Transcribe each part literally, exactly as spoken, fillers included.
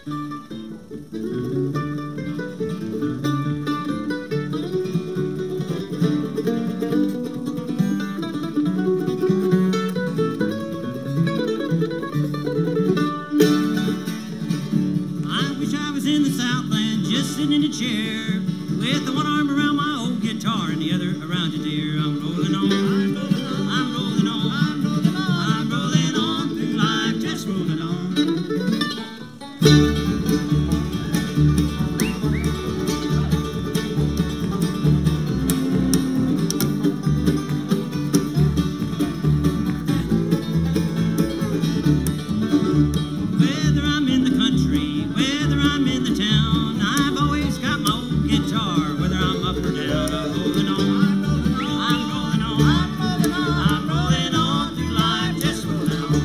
Sitting in a chair with the one arm around my old guitar and the other around your dear. I'm rolling on, I'm rolling on, I'm rolling on, I'm rolling on, I'm rolling on through life, just rolling on. Whether I'm in the country, whether I'm in the town, I've always got my old guitar, whether I'm up or down. I'm rolling on, I'm rolling on, I'm rolling on, I'm rolling on through life, just rolling on.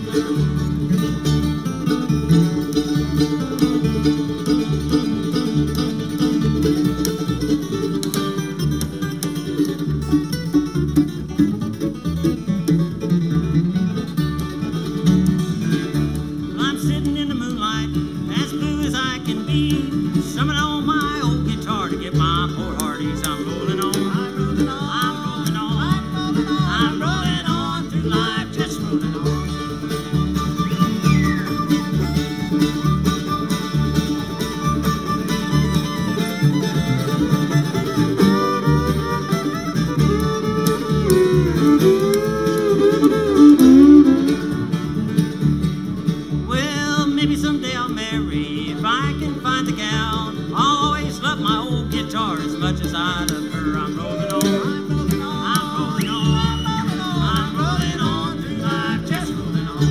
Well, I'm sitting in the moonlight, as blue as I can be, strumming on my old guitar to get my poor hearties. I'm rolling on, I'm rolling on, I'm rolling on, I'm rolling on, I'm rolling on through life, just rolling on. Well, maybe someday I'll marry if I can find the gal. I'll always love my old guitar as much as I love her. I'm rolling on, I'm rolling on, I'm rolling on, I'm rolling on, I'm rolling on through life, just rolling on.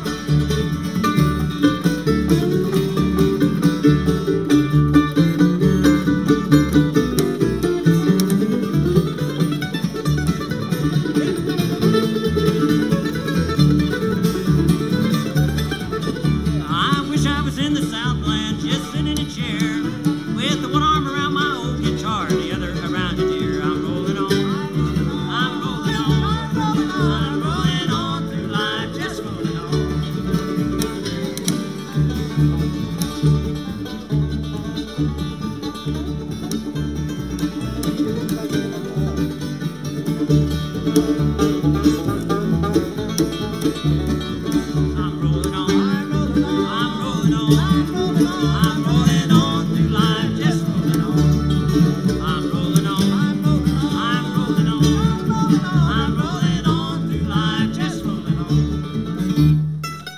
I wish I was in the Southland, just sitting in a chair with the one arm around my old guitar and the other around your dear. I'm rolling on, I'm rolling on, I'm rolling on, I'm rolling on through life, just rolling on. I'm rolling on, I'm rolling on, I'm rolling on, I'm rolling on, I'm rolling on through life, just rolling on. I'm rolling on, I'm rolling on, I'm rolling on, I'm rolling on, I'm rolling on through life, just rolling on.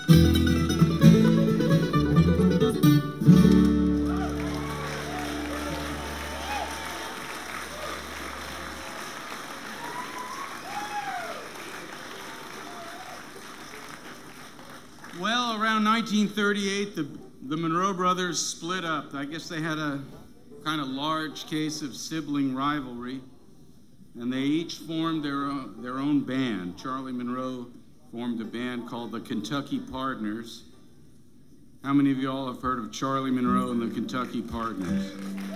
Well, around nineteen thirty-eight, the, the Monroe brothers split up. I guess they had a kind of large case of sibling rivalry, and they each formed their own, their own band. Charlie Monroe formed a band called the Kentucky Partners. How many of you all have heard of Charlie Monroe and the Kentucky Partners?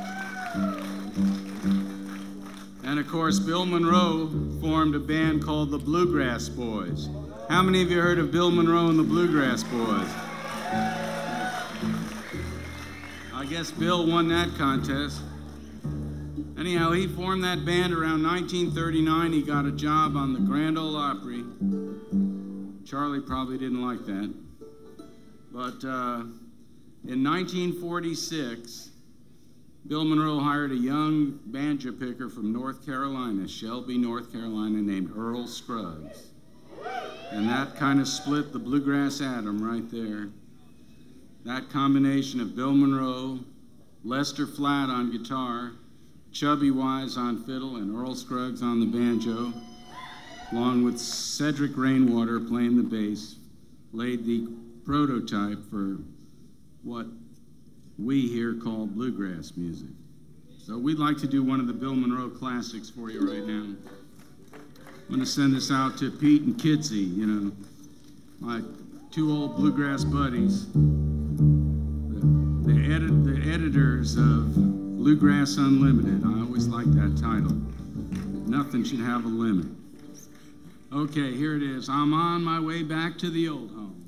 And of course, Bill Monroe formed a band called the Bluegrass Boys. How many of you heard of Bill Monroe and the Bluegrass Boys? I guess Bill won that contest. Anyhow, he formed that band around nineteen thirty-nine. He got a job on the Grand Ole Opry. Charlie probably didn't like that. But uh, in nineteen forty-six, Bill Monroe hired a young banjo picker from North Carolina, Shelby, North Carolina, named Earl Scruggs. And that kind of split the bluegrass atom right there. That combination of Bill Monroe, Lester Flatt on guitar, Chubby Wise on fiddle, and Earl Scruggs on the banjo, along with Cedric Rainwater playing the bass, laid the prototype for what we here call bluegrass music. So we'd like to do one of the Bill Monroe classics for you right now. I'm going to send this out to Pete and Kitsy, you know, my two old bluegrass buddies, the, the, edit, the editors of Bluegrass Unlimited. I always like that title. Nothing should have a limit. Okay, here it is. I'm on my way back to the old home.